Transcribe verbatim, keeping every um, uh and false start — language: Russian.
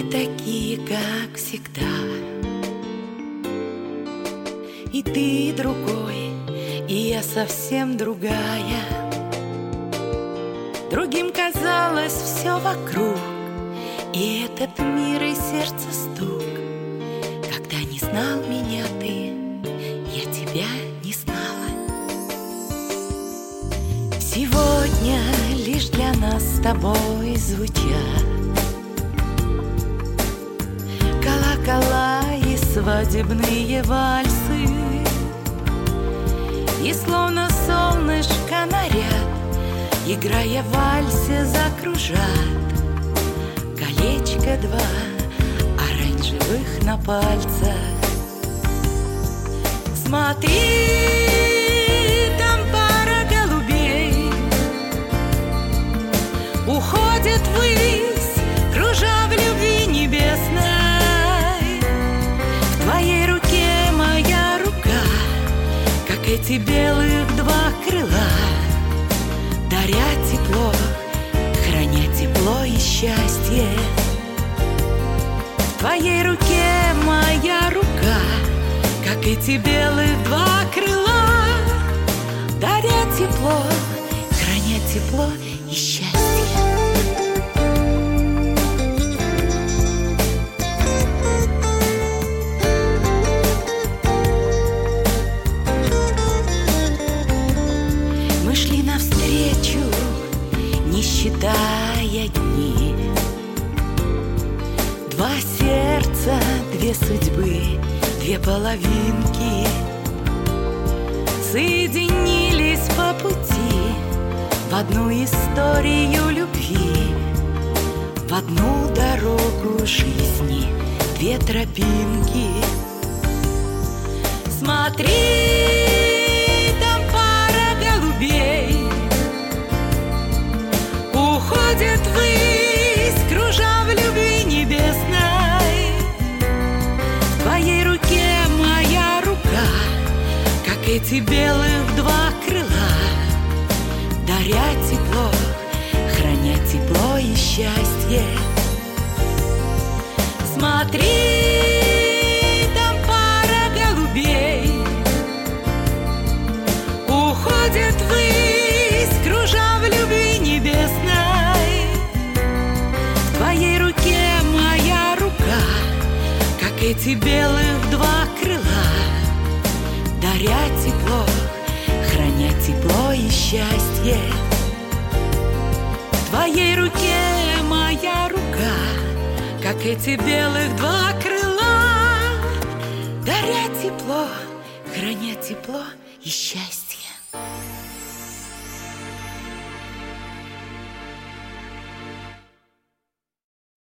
такие, как всегда. И ты другой, и я совсем другая. Другим казалось все вокруг, и этот мир, и сердце стук. Когда не знал меня ты, я тебя не знала. Сегодня лишь для нас с тобой звучат колокола и свадебные вальсы, и словно солнышко наряд, играя в вальсе, закружат колечко два оранжевых на пальцах. Смотри, там пара голубей уходит ввысь, кружа в любви небесной. В твоей руке моя рука, как эти белых два крыла, даря тепло, храня тепло и счастье. В твоей руке моя рука, как эти белых два крыла, даря тепло, храня тепло и счастье. Мы шли навстречу, не считая дни. Два сердца, две судьбы, две половинки соединились по пути в одну историю любви, в одну дорогу жизни, две тропинки. Смотри, там пара голубей уходит ввысь, кружа в любви небесной. В твоей руке моя рука, как эти белых два крыла, даря тепло, храня тепло и счастье. Смотри, там пара голубей уходит ввысь, кружа в любви небесной. В твоей руке моя рука, как эти белых два крыла, даря тепло, храня тепло и счастье. В твоей руке моя рука, как эти белых два крыла, даря тепло, храня тепло и счастье.